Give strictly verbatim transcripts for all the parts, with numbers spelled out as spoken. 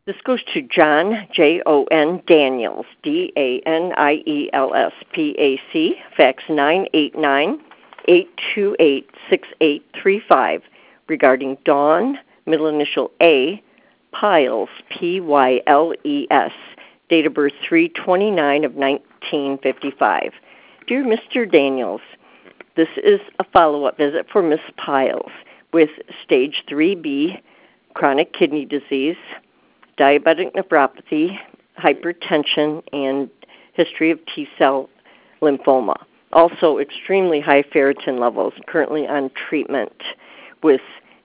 This goes to John, J O N Daniels, D A N I E L S, P A C, fax nine eight nine, eight two eight, six eight three five, regarding Dawn, middle initial A, Piles, P Y L E S, date of birth three twenty-nine of nineteen fifty-five. Dear Mister Daniels, this is a follow-up visit for Miss Piles with stage three B, chronic kidney disease, diabetic nephropathy, hypertension, and history of T-cell lymphoma. Also, extremely high ferritin levels, currently on treatment with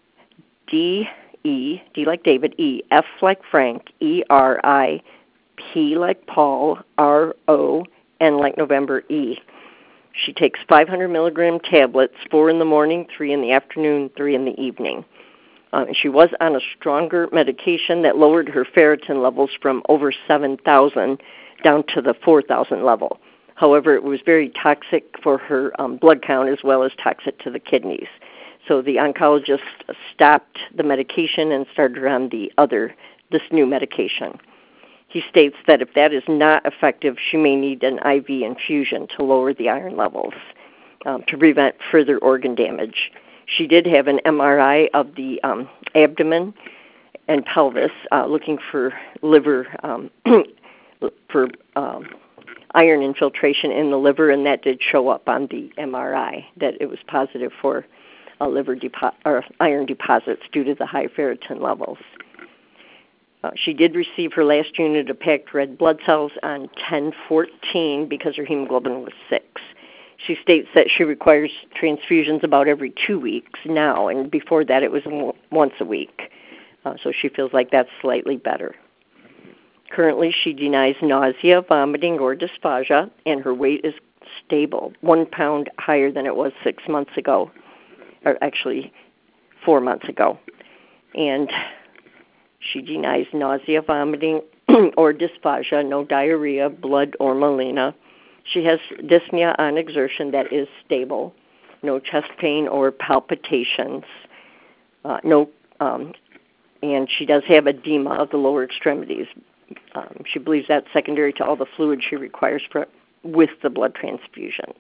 D, E, D like David, E, F like Frank, E, R, I, P like Paul, R, O, N like November, E. She takes five hundred milligram tablets, four in the morning, three in the afternoon, three in the evening. Uh, she was on a stronger medication that lowered her ferritin levels from over seven thousand down to the four thousand level. However, it was very toxic for her um, blood count as well as toxic to the kidneys. So the oncologist stopped the medication and started her on the other, this new medication. He states that if that is not effective, she may need an I V infusion to lower the iron levels um, to prevent further organ damage. She did have an M R I of the um, abdomen and pelvis, uh, looking for liver, um, for um, iron infiltration in the liver, and that did show up on the M R I, that it was positive for uh, liver depo- or iron deposits due to the high ferritin levels. Uh, she did receive her last unit of packed red blood cells on ten fourteen because her hemoglobin was six. She states that she requires transfusions about every two weeks now, and before that it was once a week. Uh, so she feels like that's slightly better. Currently, she denies nausea, vomiting, or dysphagia, and her weight is stable, one pound higher than it was six months ago, or actually four months ago. And she denies nausea, vomiting, or dysphagia, no diarrhea, blood, or melena. She has dyspnea on exertion that is stable, no chest pain or palpitations, uh, no, um, and she does have edema of the lower extremities. Um, she believes that's secondary to all the fluid she requires for, with the blood transfusions.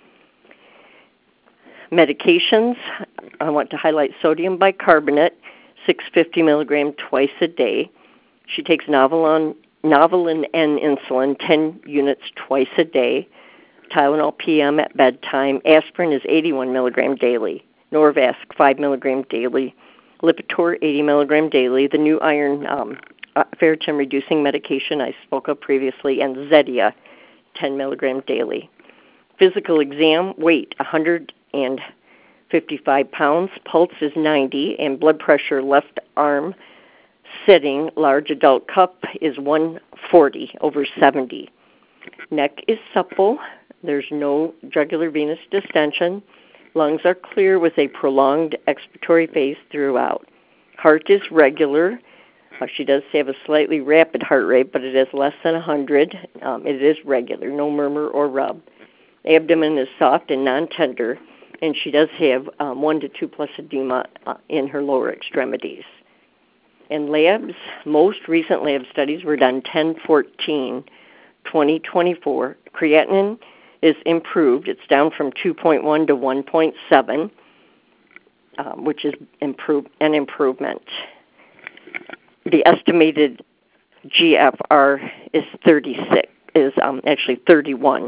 Medications, I want to highlight sodium bicarbonate, six hundred fifty milligrams twice a day. She takes Novolin, Novolin N insulin, ten units twice a day. Tylenol P M at bedtime. Aspirin is eighty-one milligrams daily. Norvasc, five milligrams daily. Lipitor, eighty milligrams daily. The new iron um, uh, ferritin-reducing medication I spoke of previously, and Zetia, ten milligrams daily. Physical exam, weight, one hundred fifty-five pounds. Pulse is ninety, and blood pressure, left arm, sitting, large adult cup is one forty over seventy. Neck is supple. There's no jugular venous distension. Lungs are clear with a prolonged expiratory phase throughout. Heart is regular. Uh, she does have a slightly rapid heart rate, but it is less than one hundred. Um, it is regular, no murmur or rub. Abdomen is soft and non-tender, and she does have um, one to two plus edema uh, in her lower extremities. And labs, most recent lab studies were done ten fourteen twenty twenty-four. Creatinine is improved. It's down from two point one to one point seven, um, which is improve, an improvement. The estimated G F R is thirty-six, is um, actually thirty-one.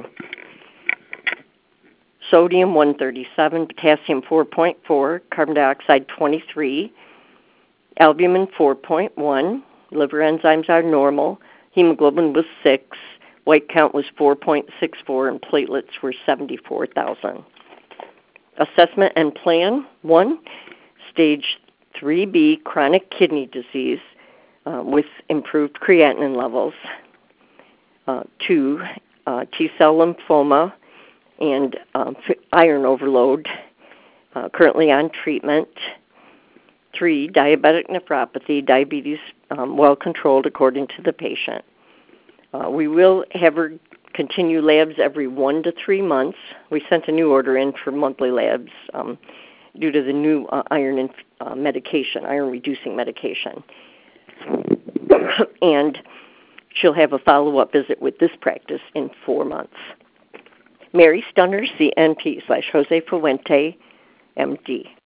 Sodium one thirty-seven, potassium four point four, carbon dioxide twenty-three, albumin four point one, liver enzymes are normal, hemoglobin was six, white count was four point six four, and platelets were seventy-four thousand. Assessment and plan, one, stage three B chronic kidney disease uh, with improved creatinine levels. Uh, two, uh, T-cell lymphoma and um, iron overload, uh, currently on treatment. Three, diabetic nephropathy, diabetes um, well controlled according to the patient. Uh, we will have her continue labs every one to three months. We sent a new order in for monthly labs um, due to the new uh, iron inf- uh, medication, iron-reducing medication. and she'll have a follow-up visit with this practice in four months. Mary Stunner, C N P slash Jose Fuente, M D.